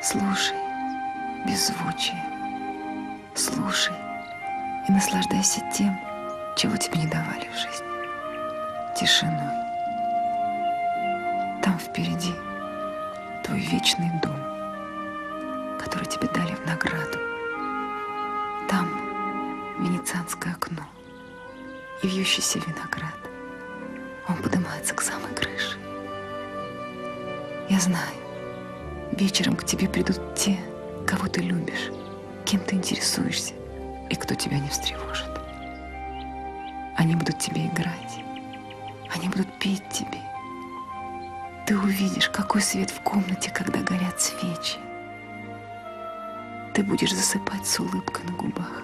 Слушай беззвучие, слушай и наслаждайся тем, чего тебе не давали в жизни. Тишиной. Там впереди твой вечный дом, который тебе дали в награду. Там венецианское окно и вьющийся виноград. Он поднимается к самой крыше. Я знаю, вечером к тебе придут те, кого ты любишь, кем ты интересуешься и кто тебя не встревожит. Они будут тебе играть, они будут петь тебе. Ты увидишь, какой свет в комнате, когда горят свечи. Ты будешь засыпать с улыбкой на губах.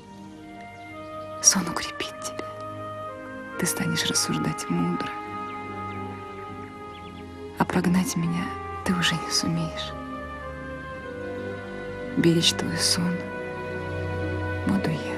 Сон укрепит тебя. Ты станешь рассуждать мудро. А прогнать меня ты уже не сумеешь. Беречь твой сон буду я.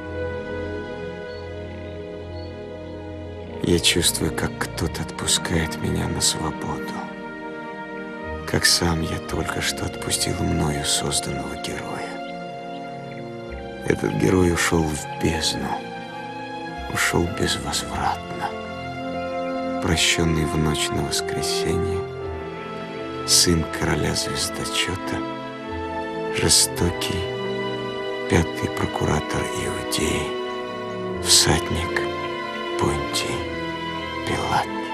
Я чувствую, как кто-то отпускает меня на свободу. Как сам я только что отпустил мною созданного героя. Этот герой ушел в бездну, ушел безвозвратно. Прощенный в ночь на воскресенье, сын короля звездочета, жестокий, пятый прокуратор Иудеи, всадник Понтий Пилат.